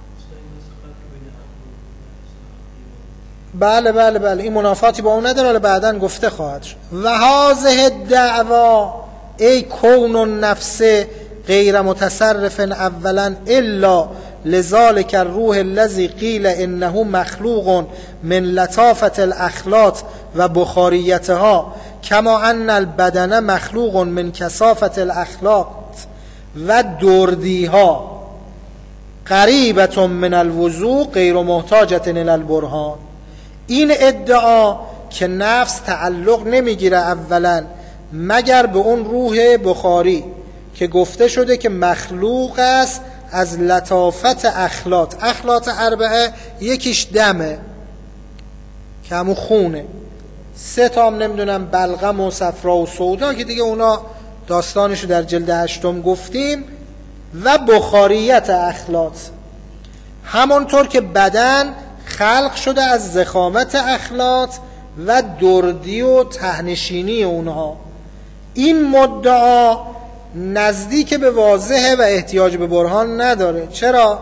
بله این منافاتی با اون نداره، ولی بعداً گفته خواهد شد. و هذه الدعوا ای کون النفس غیر متصرف اولا الا لذالک الروح الذی قیل انه مخلوق من لطافة الاخلاط و بخاریتها، کما ان البدن مخلوق من کثافة الاخلاط و دردیها قریبة من الوضوء غیر محتاجة الى البرهان. این ادعا که نفس تعلق نمیگیره اولا مگر به اون روح بخاری که گفته شده که مخلوق است از لطافت اخلاط. اخلاط اربعه یکیش دمه که همون خونه، سه تا هم نمیدونم بلغم و صفرا و سودا که دیگه اونا داستانشو در جلد هشتم گفتیم، و بخاریت اخلاط. همونطور که بدن خلق شده از ضخامت اخلاط و دردی و تهنشینی اونها. این مدعا نزدیک به واضحه و احتیاج به برهان نداره. چرا؟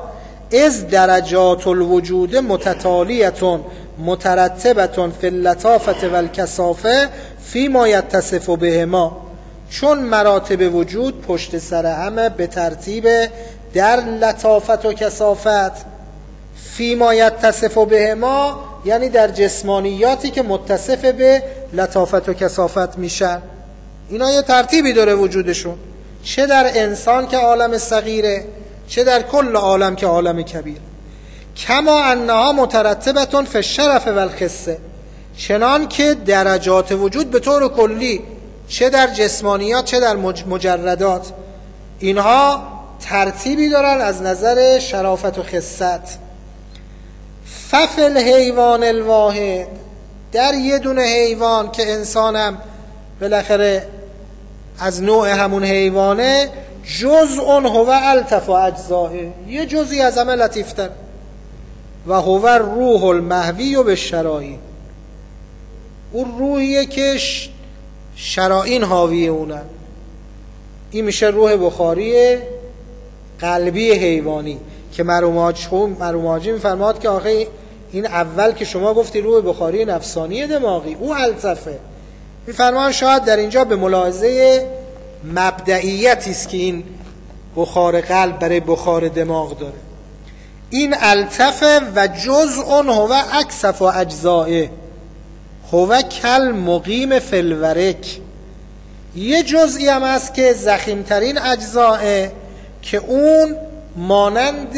از درجات الوجود متتالیتون مترتبتون فی اللطافت و الکثافه فی ما یتصف بهما، چون مراتب وجود پشت سر همه به ترتیب در لطافت و کثافت. فی ما یتصف بهما یعنی در جسمانیاتی که متصف به لطافت و کثافت میشن. اینا یه ترتیبی داره وجودشون، چه در انسان که عالم صغیره، چه در کل عالم که عالم کبیر. کما انها مترتبتون فی الشرف و الخصه، چنان که درجات وجود به طور کلی چه در جسمانیات چه در مجردات اینها ترتیبی دارن از نظر شرافت و خصت. ففل حیوان الواحد، در یه دونه حیوان که انسانم بالاخره از نوع همون حیوانه، جزء هو الطف و اجزائه، یه جزئی از همه لطیفتر، و هو روح المحوی و به شرائین، اون روحیه که شرائین حاوی اونن. این میشه روح بخاری قلبی حیوانی که مرحوم میفرماد که آخه این اول که شما گفتی روح بخاری نفسانی دماغی، او الطفه. میفرمان شاید در اینجا به ملاحظه مبدئیتی است که این بخار قلب برای بخار دماغ داره. این الطفه و جزء هو اکثف و اجزائه هو کل مقیم فی الورک، یه جزئی هم هست که ضخیمترین اجزائه که اون مانند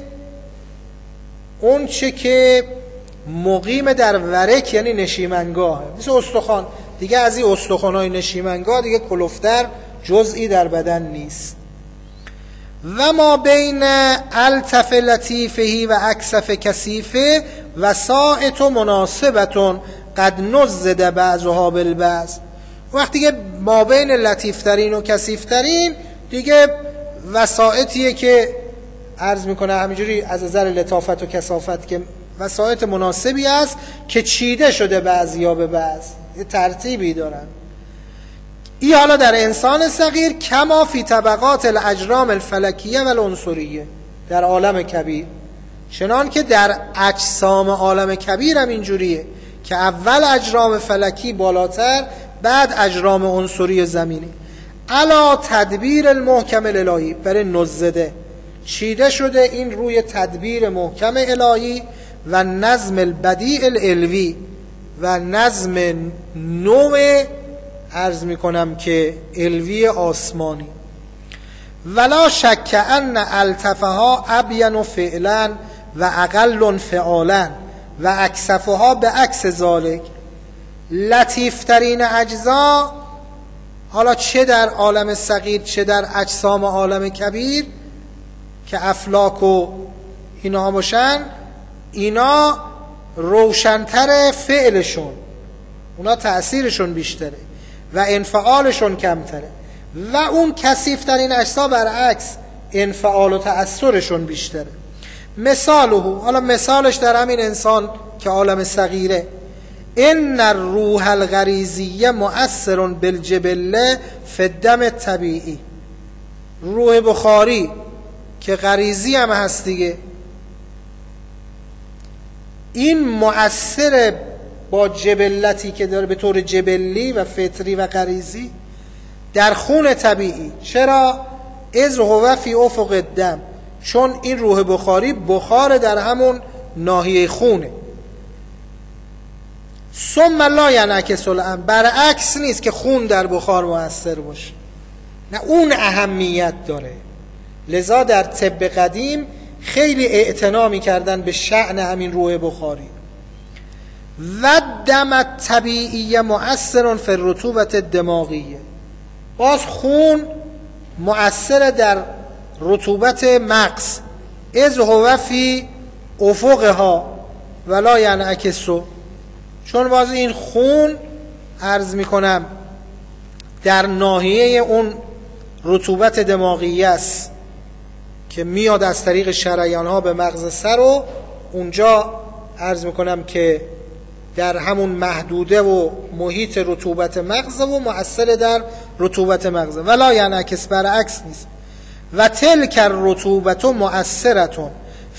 اون چه که مقیم در ورک یعنی نشیمنگاه، مثل استخوان دیگه. از این استخوان‌های نشیمنگاه دیگه کلفتر جزئی در بدن نیست. و ما بین الطف لطیفه و اکثف کثیفه وسائط و مناسبتون قد نزد بعضها بالبعض. وقتی که ما بین لطیفترین و کثیفترین دیگه وسائطیه که عرض میکنه همینجوری از نظر لطافت و کثافت که وسائط مناسبی است که چیده شده بعضیا به بعض، یه ترتیبی دارن. این حالا در انسان صغیر کما فی طبقات الاجرام الفلکیه و العنصریه، در عالم کبیر، چنان که در اجسام عالم کبیر هم اینجوریه که اول اجرام فلکی بالاتر، بعد اجرام عنصری زمینی. علا تدبیر المحکم الالهی، برای نزده چیده شده این روی تدبیر محکم الهی و نظم البدیع العلوی و نظم نوع عرض میکنم که علوی آسمانی. ولا شک ان الطفها ابین فعلا و اقل فعالا و اکثفها به عکس ذالک. لطیفترین اجزا حالا چه در عالم صغیر چه در اجسام عالم کبیر که افلاک و اینا باشن، اینا روشنتر فعلشون، اونا تأثیرشون بیشتره و انفعالشون کمتره، و اون کثیفترین اجزا برعکس انفعال و تأثیرشون بیشتره. مثاله، حالا مثالش در همین انسان که عالم صغیره، ان الروح الغریزی مؤثر بالجبله فی الدم طبیعی، روح بخاری که غریزی هم هست دیگه، این مؤثر با جبلتی که داره به طور جبلی و فطری و غریزی در خون طبیعی. چرا؟ از هو فی افق الدم، چون این روح بخاری بخار در همون ناحیه خونه. ثم لا ینعکس الامر، برعکس نیست که خون در بخار مؤثر باشه، نه، اون اهمیت داره. لذا در طب قدیم خیلی اعتنا می‌کردن به شأن همین روح بخاری. و دم طبیعی مؤثر فی الرطوبة الدماغیه، باز خون مؤثر در رطوبت مغز. از هو فی افقها ولا ینعکس، چون باز این خون عرض میکنم در ناحیه اون رطوبت دماغی است که میاد از طریق شریان ها به مغز سر و اونجا عرض میکنم که در همون محدوده و محیط رطوبت مغز و مؤثر در رطوبت مغز. ولا ینعکس، برعکس نیست. و تلک الرطوبت مؤثرتون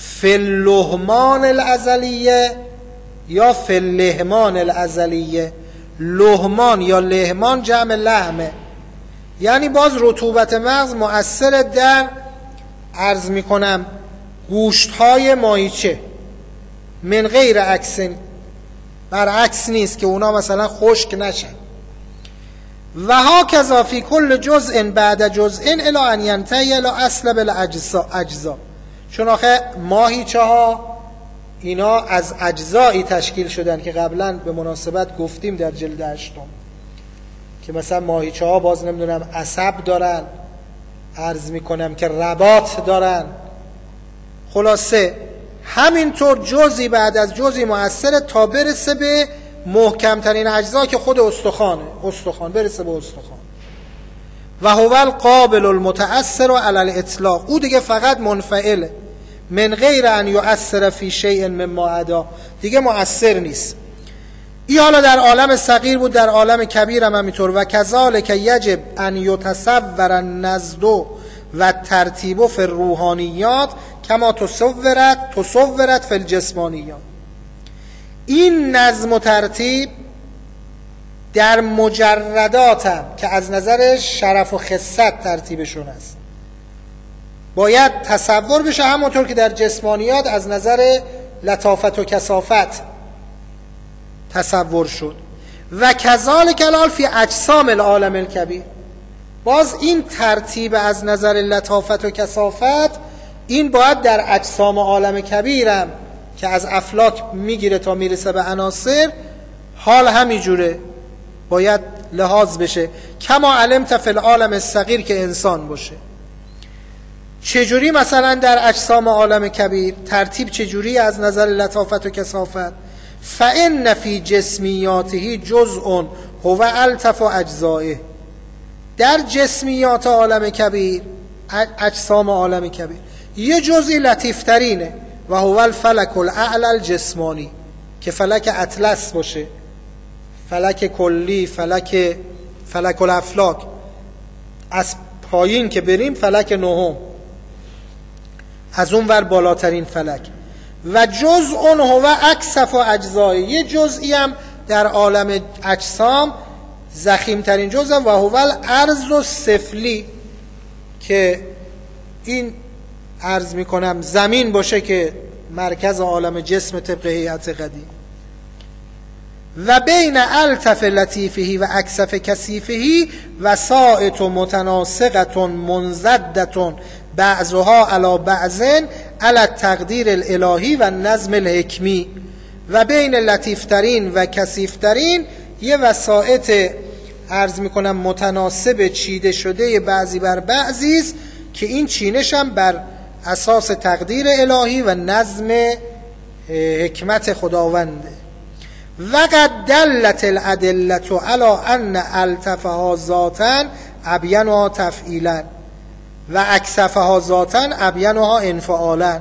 فی اللهمان الازلیه یا فی اللهمان الازلیه. لهمان یا لهمان جمع لحمه، یعنی باز رطوبت مغز مؤثر در عرض میکنم گوشت‌های ماهیچه، من غیر عکس، برعکس نیست که اونا مثلا خشک نشن. و هاکذا فی کل جزء بعد جزء الی ان ینتهی الی اصل بالاجزاء. چون آخه ماهیچه ها اینا از اجزایی تشکیل شدن که قبلا به مناسبت گفتیم در جلد 8 که مثلا ماهیچه ها باز نمیدونم عصب دارن، عرض میکنم که رباط دارن. خلاصه همینطور جزئی بعد از جزئی مؤثر تا برسه به محکمترین اجزا که خود استخوان برسه به استخوان. و هو القابل المتأثر علی الاطلاق، او دیگه فقط منفعله، من غیر ان یؤثر فی شیء مما عدا، دیگه مؤثر نیست. این حالا در عالم صغیر بود، در عالم کبیر هم همینطور. و کذالک یجب ان یتصور النزد و ترتیب فی الروحانیات کما تصورت فی الجسمانیات. این نظم و ترتیب در مجردات هم که از نظر شرف و خست ترتیبشون است باید تصور بشه، همونطور که در جسمانیات از نظر لطافت و کثافت تصور شد. و کذالک الال فی اجسام العالم الکبیر، باز این ترتیب از نظر لطافت و کثافت این باید در اجسام عالم کبیرم که از افلاک میگیره تا میرسه به عناصر حال همینجوره باید لحاظ بشه. کما علمت فی العالم الصغیر که انسان باشه. چجوری مثلا در اجسام عالم کبیر ترتیب چجوری از نظر لطافت و کثافت؟ فإن فی جسمیاته جزء هو الطف اجزائه، در جسمیات عالم کبیر اجسام عالم کبیر یه جزئی لطیفترینه و هو الفلک الاعلی الجسمانی، که فلک اطلس باشه، فلک کلی، فلک الافلاک، از پایین که بریم فلک نهم، از اون ور بالاترین فلک. و جزء هو اکثف و اجزای، یه جزئی هم در عالم اجسام ضخیمترین جزء و هو الارض السفلی، که این عرض میکنم زمین باشه که مرکز عالم جسم طبق هیئت قدیم. و بین الطف لطیفه و اکثف کثیفه وسائط متناسقه منضده بعضها علی بعض علی التقدیر الالهی و نظم الحکمی. و بین لطیفترین و کثیفترین یه وسائط عرض میکنم متناسب چیده شده بعضی بر بعضی است که این چینش هم بر اساس تقدیر الهی و نظم حکمت خداونده. وقد دلت الادله علی ان الطفها ذاتا ابینها تفعیلا و اکثفها ذاتا ابینها انفعالا.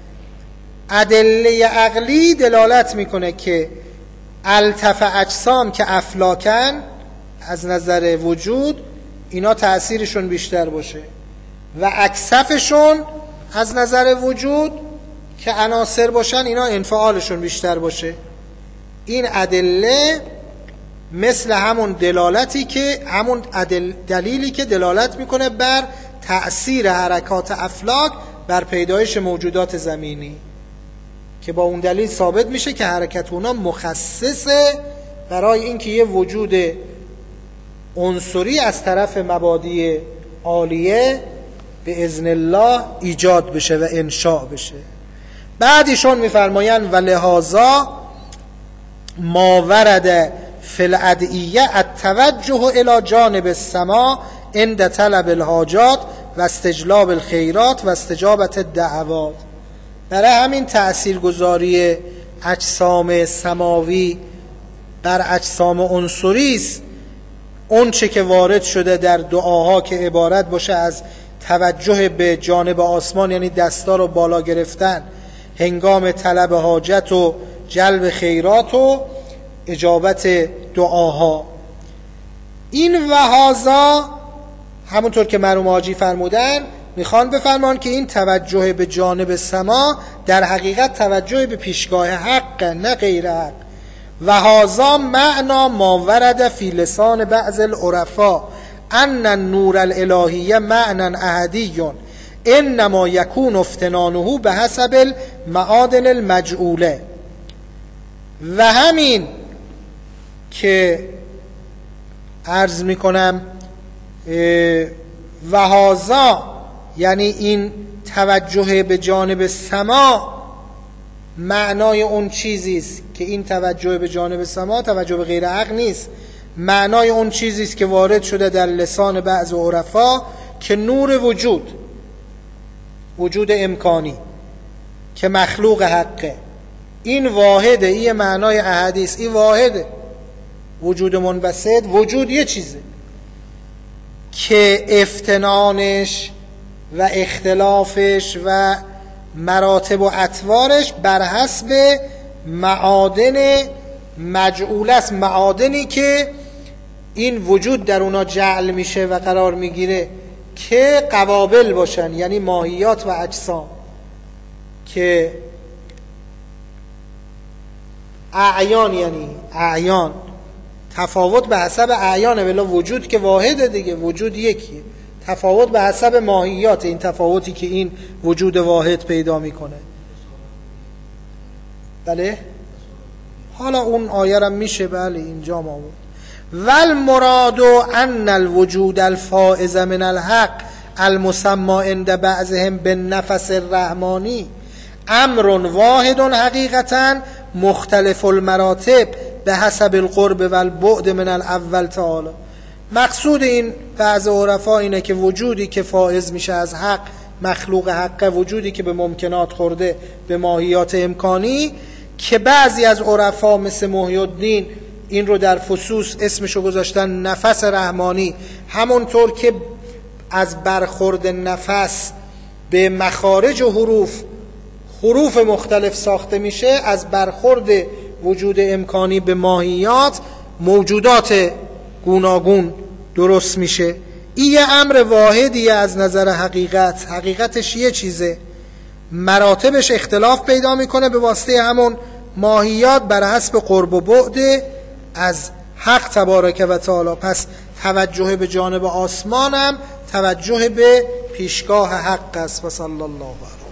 ادله عقلی دلالت میکنه که الطف اجسام که افلاکن از نظر وجود اینا تأثیرشون بیشتر باشه و اکثفشون از نظر وجود که عناصر باشن اینا انفعالشون بیشتر باشه. این ادله مثل همون دلالتی که همون دلیلی که دلالت میکنه بر تأثیر حرکات افلاک بر پیدایش موجودات زمینی، که با اون دلیل ثابت میشه که حرکت اونا مخصصه برای اینکه یه وجود عنصری از طرف مبادی عالیه به اذن الله ایجاد بشه و انشاء بشه. بعدشون میفرمایند و لحاظا ما ورد فی الادعیه التوجه الی جانب السماء عند طلب الحاجات و استجلاب الخیرات و استجابت الدعوات. برای همین تأثیرگذاری اجسام سماوی بر اجسام عنصری است اون چه که وارد شده در دعاها که عبارت باشه از توجه به جانب آسمان، یعنی دستا رو بالا گرفتن هنگام طلب حاجت و جلب خیرات و اجابت دعاها. این وهازا همونطور که مرحوم حاجی فرمودن میخوان بفرمان که این توجه به جانب سما در حقیقت توجه به پیشگاه حق نه غیر حق. و هذا معنا ما ورد فی لسان بعض العرفاء ان النور الالهی معنا احدی انما یکون افتنانه به حسب المعادن المجعوله. و همین که عرض میکنم و هذا یعنی این توجه به جانب سما معنای اون چیزی است که این توجه به جانب سما توجه به غیر حق نیست، معنای اون چیزی است که وارد شده در لسان بعض عرفا که نور وجود امکانی که مخلوق حقه، این واحده، این معنای احادیث، این واحده. وجود منبسط، وجود یه چیزه که افتنانش و اختلافش و مراتب و اطوارش بر حسب معادن مجعول است، معادنی که این وجود در اونا جعل میشه و قرار میگیره که قوابل باشن، یعنی ماهیات و اجسام، که اعیان، یعنی اعیان تفاوت به حسب اعیانه، ولی وجود که واحده دیگه، وجود یکیه، تفاوت به حسب ماهیات، این تفاوتی که این وجود واحد پیدا میکنه. بله حالا اون آیه را میشه بله اینجا ما بود. والمراد ان الوجود الفائز من الحق المسمى عند بعضهم بالنفس الرحمانی امر واحد حقیقتا مختلف المراتب به حسب القرب و البعد من الاول تعالی. مقصود این بعض عرفا اینه که وجودی که فائز میشه از حق، مخلوق حق، وجودی که به ممکنات خورده، به ماهیات امکانی، که بعضی از عرفا مثل محی الدین این رو در فصوص اسمشو گذاشتن نفس رحمانی، همونطور که از برخورد نفس به مخارج و حروف مختلف ساخته میشه، از برخورد وجود امکانی به ماهیات موجودات گوناگون درست میشه. این یه امر واحدیه از نظر حقیقت، حقیقتش یه چیزه، مراتبش اختلاف پیدا میکنه به واسطه همون ماهیات بر حسب قرب و بعد از حق تبارک و تعالی. پس توجه به جانب آسمانم توجه به پیشگاه حق است. و صلی الله علیه